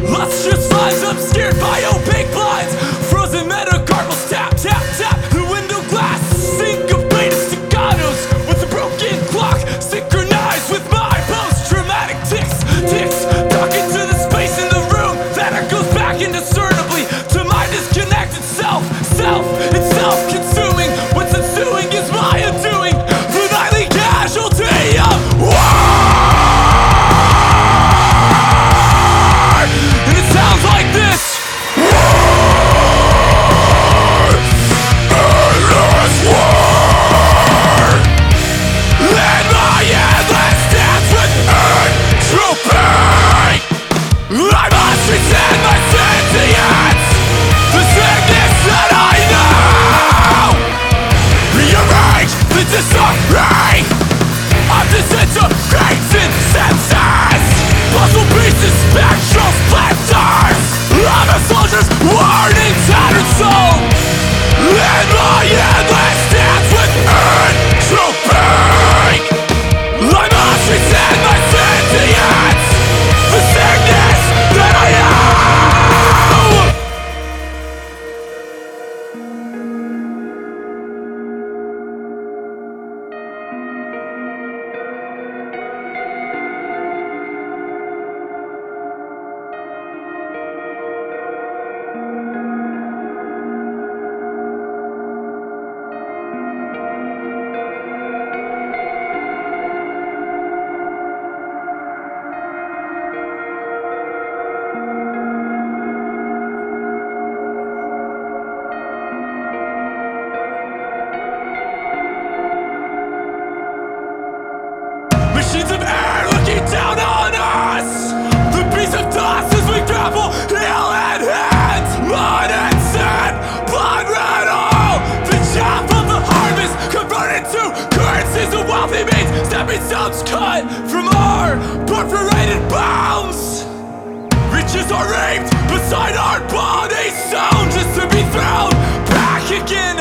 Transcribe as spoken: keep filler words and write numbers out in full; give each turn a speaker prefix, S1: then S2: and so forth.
S1: Lustrous lines obscured by opaque blinds. Frozen metacarpals tap, tap, tap. The window glass syncopated staccatos with a broken clock synchronized with my post-traumatic ticks, ticks. Talking to the space in the room that echoes back indiscernibly to my disconnected self, self. It's self-consuming. What's ensuing is my undoing. The nightly casualty of war. And it sounds like this. I must resent my sentience, the sickness that I know. Rearrange the disarray of disintegrating senses. Puzzle pieces, spectral splinters of a soldier's worn and tattered soul. In my endless dance with entropy, I must resent my sentience, the sickness that I am. Machines of air looking down on us. The beast of dust as we grapple heel and hand. Mud and sand, blood red all. The chaff of the harvest converted to currencies of wealthy means. Stepping stones cut from our perforated bones. Riches are raped beside our bodies, sown just to be thrown back again.